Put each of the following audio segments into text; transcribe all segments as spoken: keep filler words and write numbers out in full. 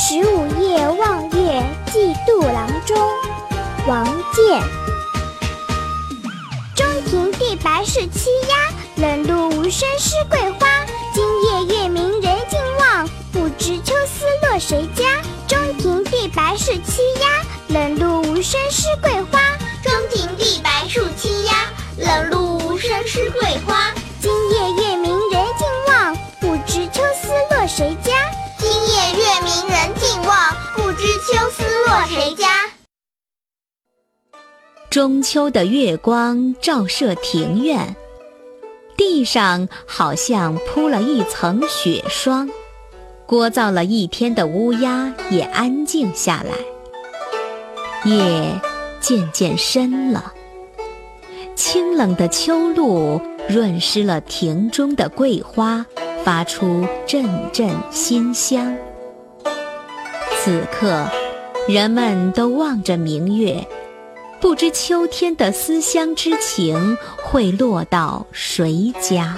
十五夜望月寄杜郎中，王建。中庭地白是栖鸦，冷露无声湿桂花。今夜月明人尽望，不知秋思落谁家。中庭地白是栖鸦，冷露无声湿桂花。 中庭地白树栖鸦，冷露无声湿桂花。 今夜月明人尽望，不知秋思落谁家。 今夜月明人尽望，不知秋思落谁家。 中秋的月光照射庭院，地上好像铺了一层雪霜，聒噪了一天的乌鸦也安静下来。夜渐渐深了，清冷的秋露润湿了庭中的桂花，发出阵阵馨香。此刻，人们都望着明月，不知秋天的思乡之情会落到谁家。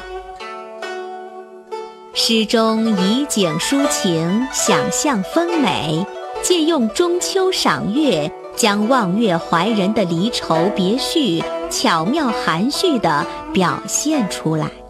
诗中以景抒情，想象丰美，借用中秋赏月，将望月怀人的离愁别绪巧妙含蓄地表现出来。